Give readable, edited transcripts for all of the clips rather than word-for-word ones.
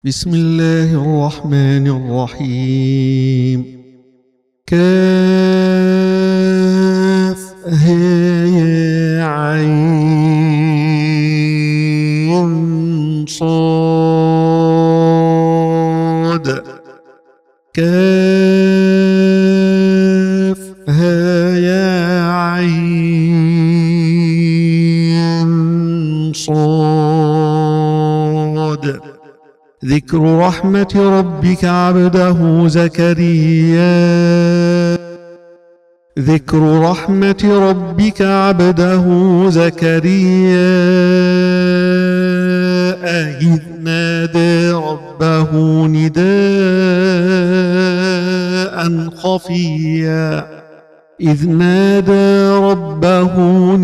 بسم الله الرحمن الرحيم. كافها يا عين صاد. كافها يا عين صاد. ذكر رحمة ربك عبده زكريا. ذكر رحمة ربك عبده زكريا إذ نادى ربه نداء خفيا. إذ نادى ربه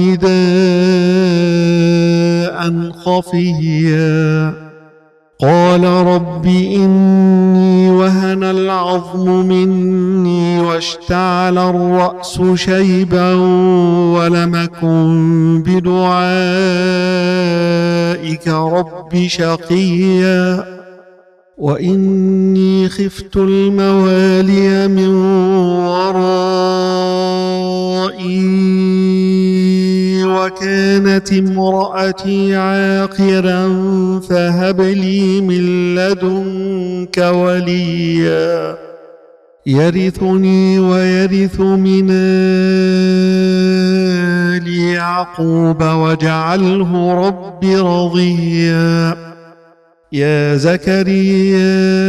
نداء خفيا. قال رب إني وهن العظم مني واشتعل الرأس شيبا ولم أكن بدعائك رب شقيا. وإني خفت الموالي من ورائي وكانت امرأتي عاقرا فهب لي من لدنك وليا يرثني ويرث من آل يعقوب واجعله رب رضيا. يا زكريا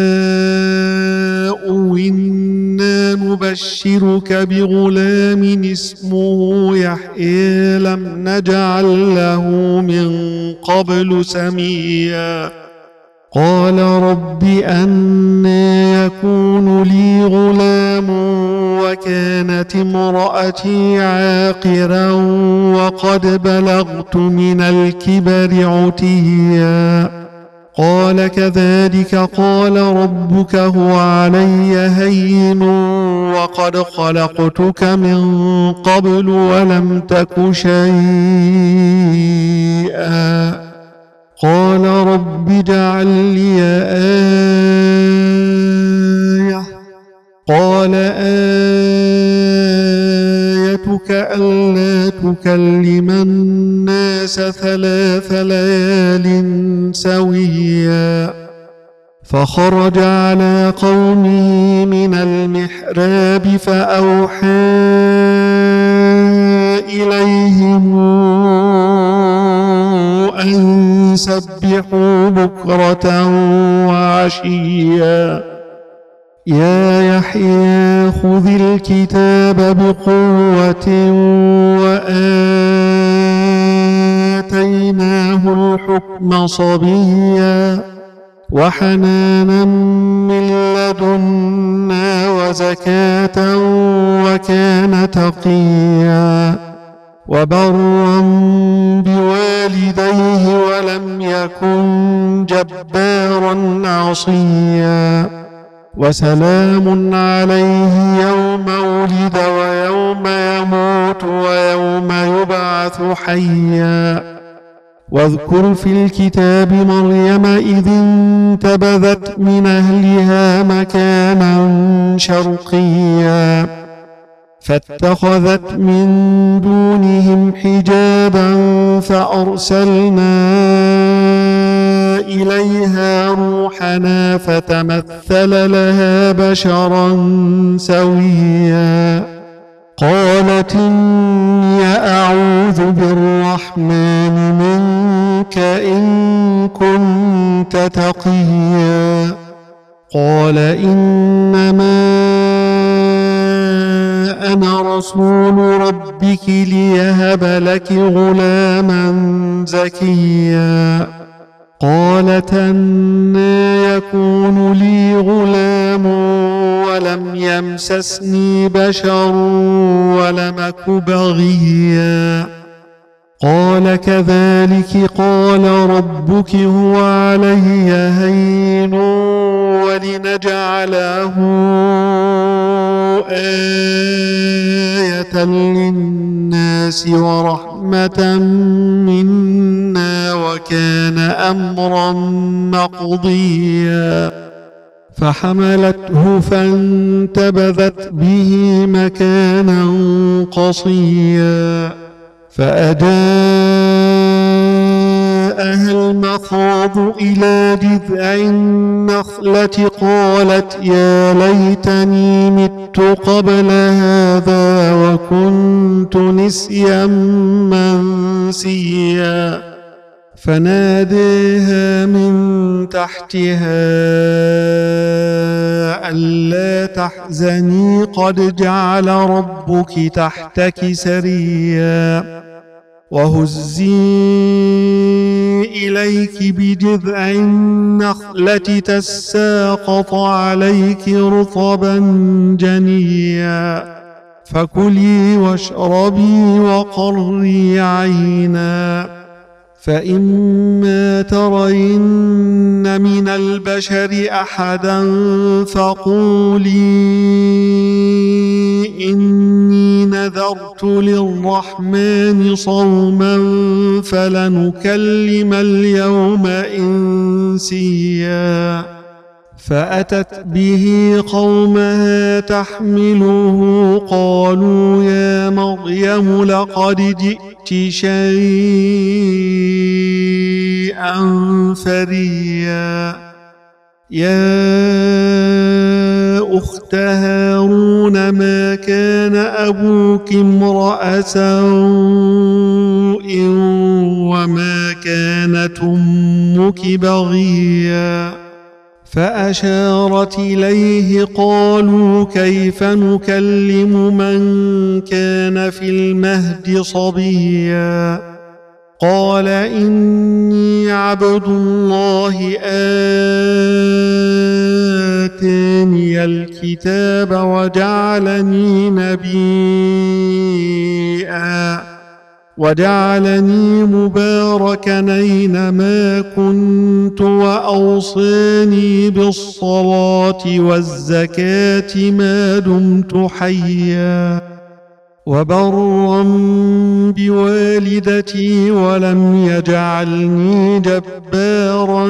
إنا نبشرك بغلام اسمه يحيى لم نجعل له من قبل سميا. قال رب أنى يكون لي غلام وكانت امرأتي عاقرا وقد بلغت من الكبر عتيا. قال كذلك قال ربك هو علي هين وقد خلقتك من قبل ولم تك شيئا. قال رب اجعل لي آية. قال آيتك ألا تكلم الناس 3 ليال سويا. فخرج على قومه من المحراب فأوحى إليهم أن سبحوا بكرة وعشيا. يا يحيى خذ الكتاب بقوة وآتيناه الحكم صبيا وحنانا من لدنا وزكاة وكان تقيا وبرا بوالديه ولم يكن جبارا عصيا. وسلام عليه يوم ولد ويوم يموت ويوم يبعث حيا. واذكر في الكتاب مريم إذ انتبذت من أهلها مكانا شرقيا فاتخذت من دونهم حجابا فأرسلنا إليها روحنا فتمثل لها بشرا سويا. قالت إني أعوذ بالرحمن منك إن كنت تقيا. قال إنما أنا رسول ربك ليهب لك غلاما زكيا. قالت أنى يكون لي غلام ولم يمسسني بشر ولم أك بغيا. قال كذلك قال ربك هو علي هين ولنجعله آية للناس ورحمة منا وكان أمرا مقضيا فحملته فانتبذت به مكانا قصيا فأجاءها المخاض إلى جذع النخلة قالت يا ليتني مت قبل هذا وكنت نسيا منسيا فناديها من تحتها ألا تحزني قد جعل ربك تحتك سريا وهزي إليك بجذع النخلة تساقط عليك رطبا جنيا فكلي واشربي وقري عينا فإما ترين من البشر أحدا فقولي إني نذرت للرحمن صوما فلنكلم اليوم إنسيا فأتت به قومها تحمله قالوا يا مريم لقد جئت شيئا فريا يا أخت هارون ما كان أبوك امرأ سوء وما كانت أمك بغيا فأشارت إليه قالوا كيف نكلم من كان في المهد صبيا قال إني عبد الله آتاني الكتاب وجعلني نبيا وجعلني مباركا أينما كنت وأوصاني بالصلاة والزكاة ما دمت حيا وبرا بوالدتي ولم يجعلني جبارا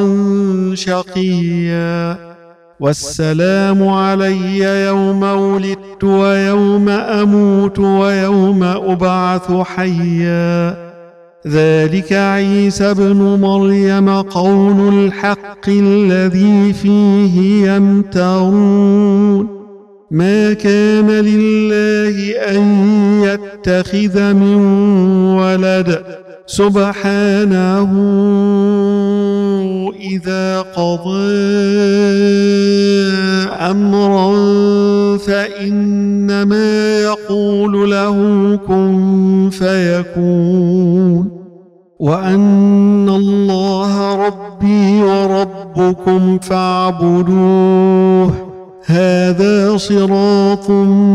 شقيا والسلام علي يوم ولدت ويوم أموت ويوم أبعث حيا ذلك عيسى ابن مريم قول الحق الذي فيه يمترون ما كان لله أن يتخذ من ولد سبحانه إذا قضى أمرا فإنما يقول له كن فيكون وأن الله ربي وربكم فاعبدوه هذا صراط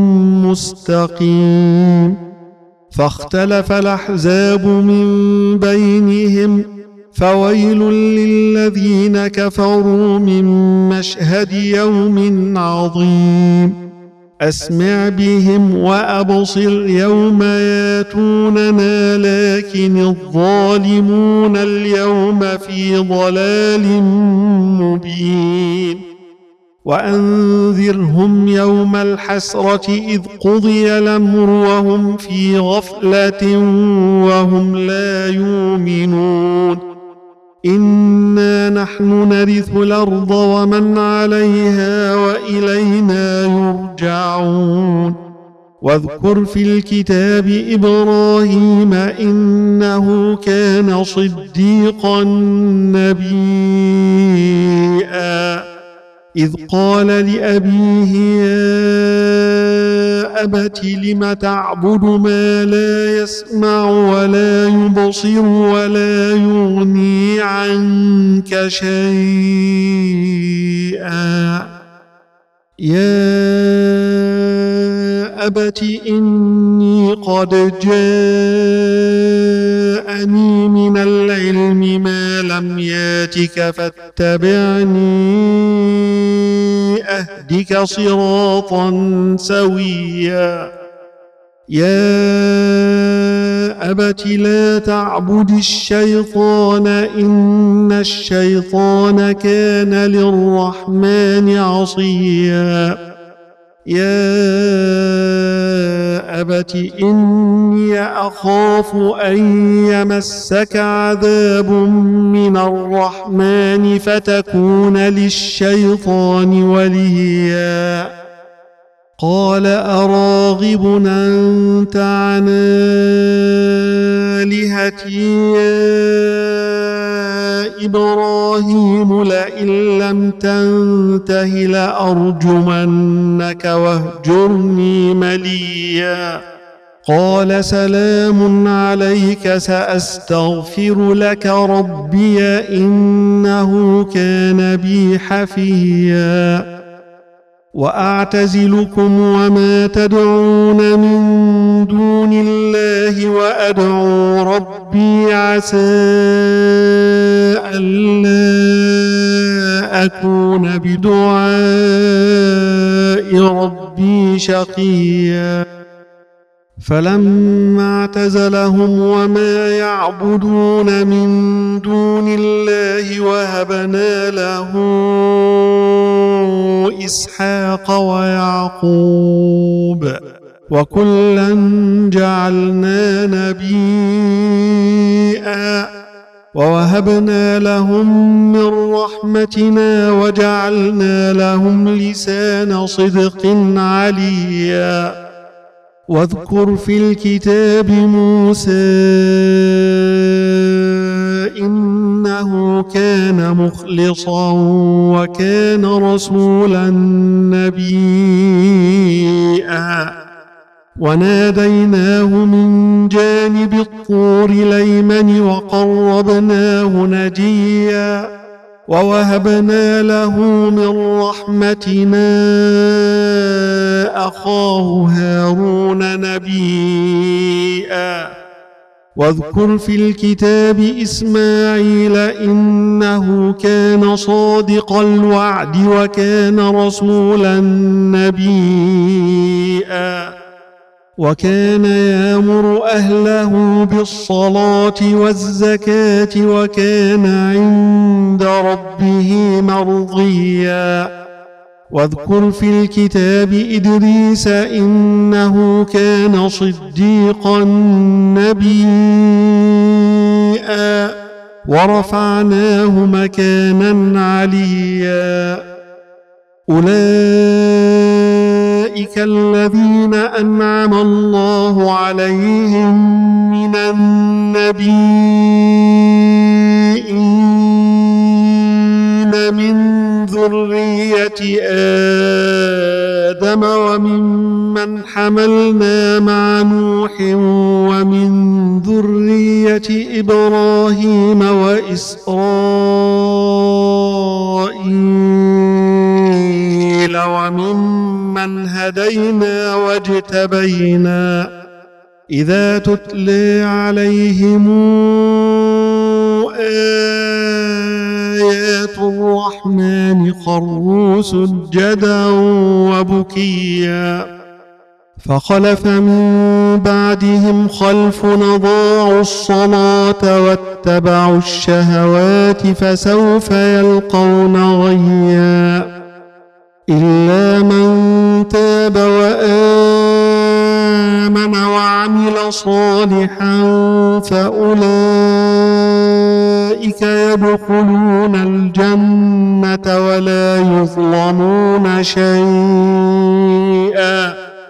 مستقيم فاختلف الأحزاب من بينهم فويل للذين كفروا من مشهد يوم عظيم أسمع بهم وأبصر يوم ياتوننا لكن الظالمون اليوم في ضلال مبين وأنذرهم يوم الحسرة إذ قضي الأمر وهم في غفلة وهم لا يؤمنون إنا نحن نرث الأرض ومن عليها وإلينا يرجعون واذكر في الكتاب إبراهيم إنه كان صديقا نبيا إذ قال لأبيه يا أبت لم تعبد ما لا يسمع ولا يبصر ولا يغني عنك شيئا يا أبت إني قد جاءني من العلم ما لم ياتك فاتبعني أهدك صراطا سويا يا أبت لا تعبد الشيطان إن الشيطان كان للرحمن عصيا يا أبت إني أخاف أن يمسك عذاب من الرحمن فتكون للشيطان وليا قال أراغب أنت عن آلهتي يا إبراهيم لئن لم تنته لأرجمنك واهجرني مليا قال سلام عليك سأستغفر لك ربي إنه كان بي حفيا وأعتزلكم وما تدعون من دون الله وأدعو ربي عسى ألا أكون بدعاء ربي شقيا فلما اعتزلهم وما يعبدون من دون الله وهبنا له إسحاق ويعقوب وكلا جعلنا نبيا ووهبنا لهم من رحمتنا وجعلنا لهم لسان صدق عليا واذكر في الكتاب موسى إنه كان مخلصا وكان رسولا نبيا وناديناه من جانب الطور الأيمن وقربناه نجيا ووهبنا له من رحمتنا أخاه هارون نبيا واذكر في الكتاب إسماعيل إنه كان صادق الوعد وكان رسولا نبيا وكان يأمر أهله بالصلاة والزكاة وكان عند ربه مرضيا واذكر في الكتاب إدريس إنه كان صديقا نبيا ورفعناه مكانا عليا أولئك الذين أنعم الله عليهم من النبيين من ذرية آدم وممن حملنا مع نوح ومن ذرية إبراهيم وإسرائيل وممن هدينا واجتبينا إذا تتلى عليهم آيات الرحمن خروا سجدا وبكيا فخلف من بعدهم خلف أضاعوا الصلاة واتبعوا الشهوات فسوف يلقون غيا إلا من تاب وآمن وعمل صالحا فأولئك يدخلون الجنة ولا يظلمون شيئا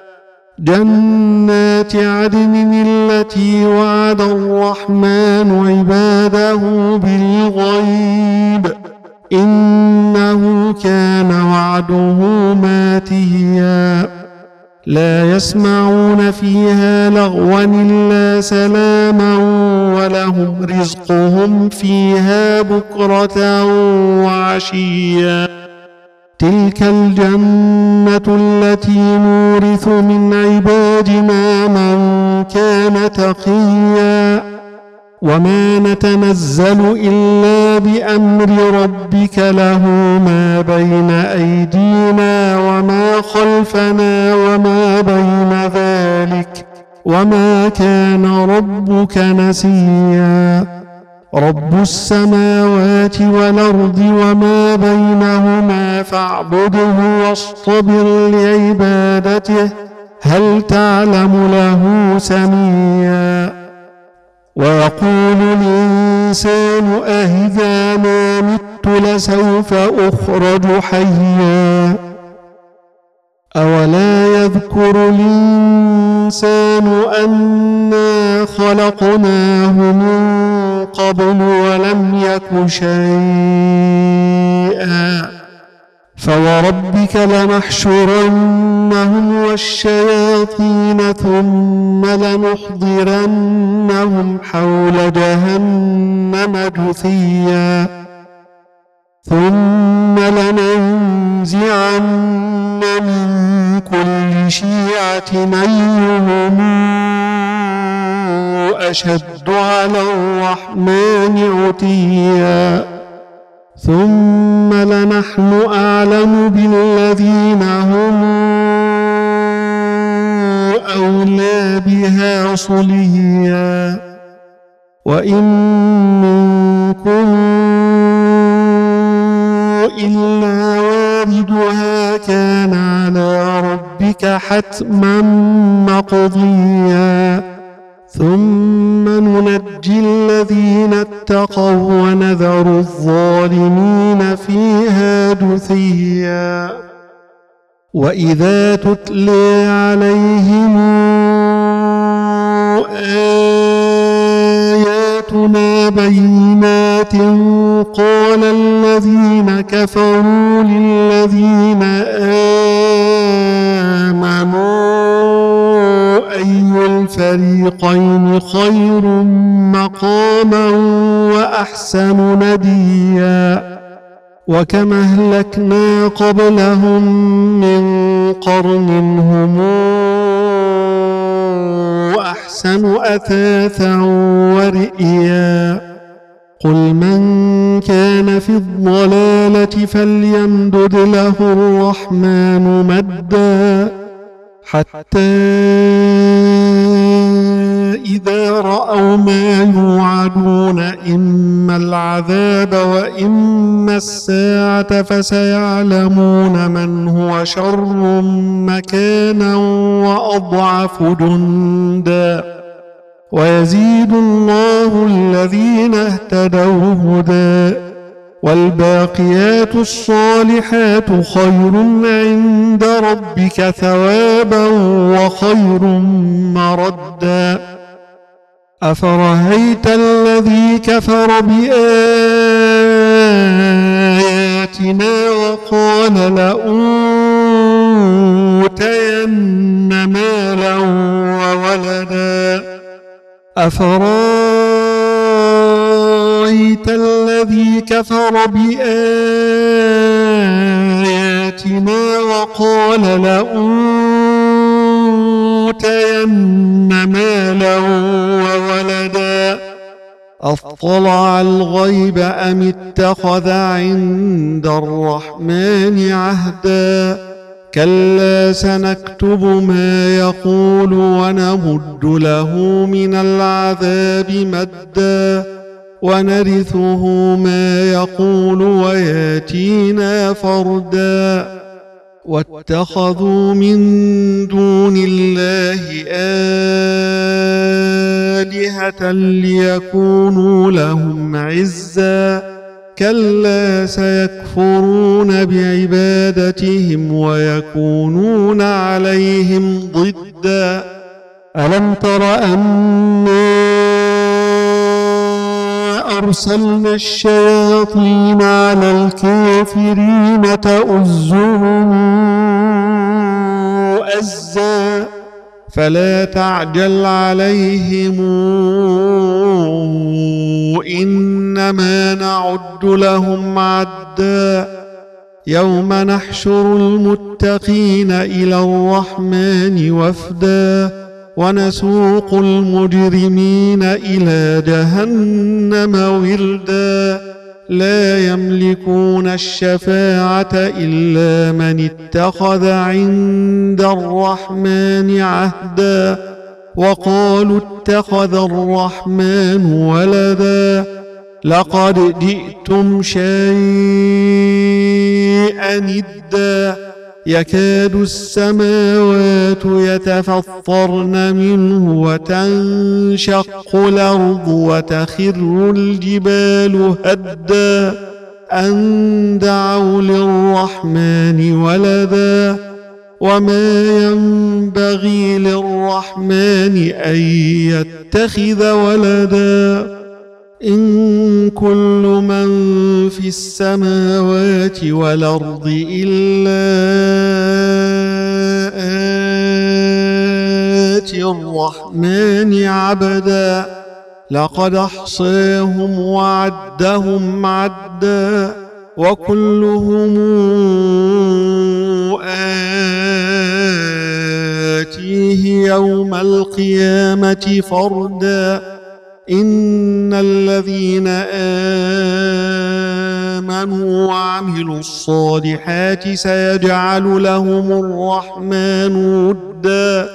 جنات عدن التي وعد الرحمن عباده بالغيب إنه كان وعده ماتيا لا يسمعون فيها لغوا إلا سلاما ولهم رزقهم فيها بكرة وعشيا تلك الجنة التي نورث من عبادنا من كان تقيا وما نتنزل إلا بأمر ربك له ما بين أيدينا وما خلفنا وما بين ذلك وما كان ربك نسيا رب السماوات والأرض وما بينهما فاعبده واصطبر لعبادته هل تعلم له سميا ويقول الإنسان أإذا ما مت لسوف أخرج حيا أولا يذكر الإنسان أنا خلقناه من قبل ولم يك شيئا فوربك لنحشرنهم والشياطين ثم لنحضرنهم حول جهنم جثيا ثم لننزعن من كل شيعة أيهم أشد على الرحمن عتيا ثم لنحن أعلم بالذين هم أولى بها صليا وإن منكم إلا واردها كان على ربك حتما مقضيا ثم ننجي الذين اتقوا ونذر الظالمين فيها جثيا وإذا تتلى عليهم آياتنا بينات قال الذين كفروا للذين آمنوا أي الفريقين خير مقاما وأحسن نديا وكم أهلكنا قبلهم من قرن هم أحسن أثاثا ورئيا قل من كان في الضلالة فليمدد له الرحمن مدا حتى إذا رأوا ما يوعدون إما العذاب وإما الساعة فسيعلمون من هو شر مكانا وأضعف جندا ويزيد الله الذين اهتدوا هدى والباقيات الصالحات خير عند ربك ثوابا وخير مردا أفرأيت الذي كفر بآياتنا وقال لأوتين مالا وولدا أفرأيت الذي كفر بآياتنا وقال لأوتين مالا وولدا أطلع الغيب أم اتخذ عند الرحمن عهدا كلا سنكتب ما يقول ونمد له من العذاب مدا ونرثه ما يقول وياتينا فردا واتخذوا من دون الله آلهة ليكونوا لهم عزا كلا سيكفرون بعبادتهم ويكونون عليهم ضدا ألم تر أنا أرسلنا الشياطين على الكافرين تؤزهم أزا فلا تعجل عليهم إنما نعد لهم عدا يوم نحشر المتقين إلى الرحمن وفدا ونسوق المجرمين إلى جهنم وردا لا يملكون الشفاعة إلا من اتخذ عند الرحمن عهدا وقالوا اتخذ الرحمن ولدا لقد جئتم شيئا إدا يكاد السماوات يتفطرن منه وتنشق الأرض وتخر الجبال هدا أن دعوا للرحمن ولدا وما ينبغي للرحمن أن يتخذ ولدا إن كل من في السماوات والأرض إلا آتي الرحمن عبدا لقد أحصاهم وعدهم عدا وكلهم آتيه يوم القيامة فردا إن الذين آمنوا وعملوا الصالحات سيجعل لهم الرحمن ودا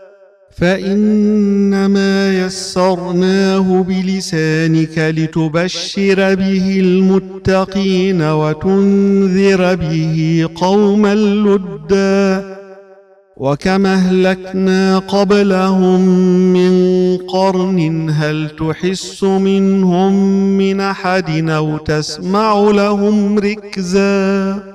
فإنما يسرناه بلسانك لتبشر به المتقين وتنذر به قوما لدا وكم أهلكنا قبلهم من قرن هل تحس منهم من أحد أو تسمع لهم ركزا